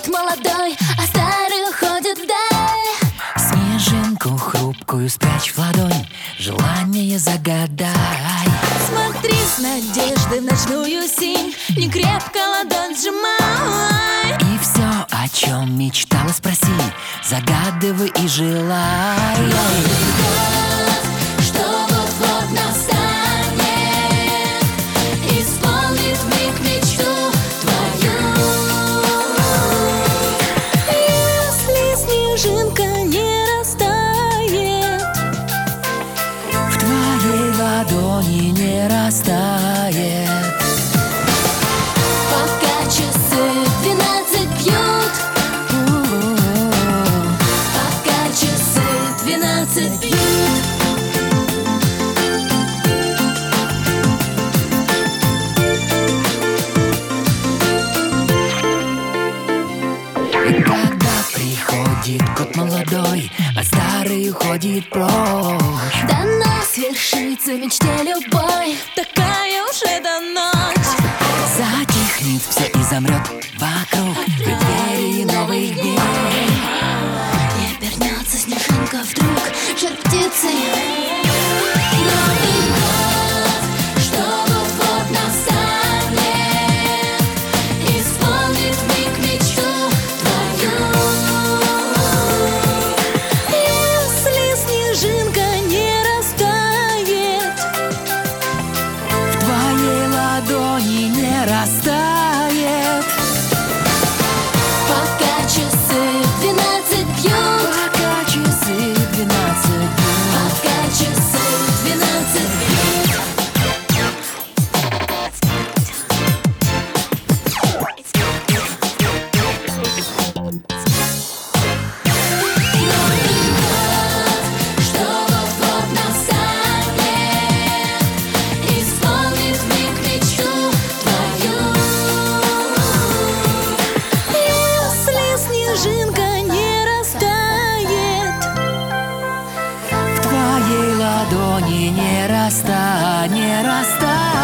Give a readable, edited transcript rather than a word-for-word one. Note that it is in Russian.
год молодой, а старый уходит вдаль. Снежинку хрупкую спрячь в ладонь, желание загадай. Смотри с надеждой в ночную синь, не крепко ладонь сжимай. И все, о чем мечтала, спроси, загадывай и желай. Что вот-вот настанет, исполнит вмиг мечту твою. Если снежинка не растает, В твоей ладони не растает. пока часы 12 бьют, пока часы 12 бьют. И когда приходит год молодой, а старый уходит прочь, Дано свершится мечте любой, такая уж эта ночь. затихнет все и замрет вокруг в преддверии новых дней. И обернется снежинка вдруг жар птицей. Новый год, что вот-вот настанет, исполнит вмиг мечту твою. Если снежинка не растает, В твоей ладони не растает. пока часы 12 бьют, Пока часы 12 бьют. пока часы 12 бьют. Что вот-вот настанет, исполнит вмиг мечту твою. Если снежинка не растает, В твоей ладони не растает.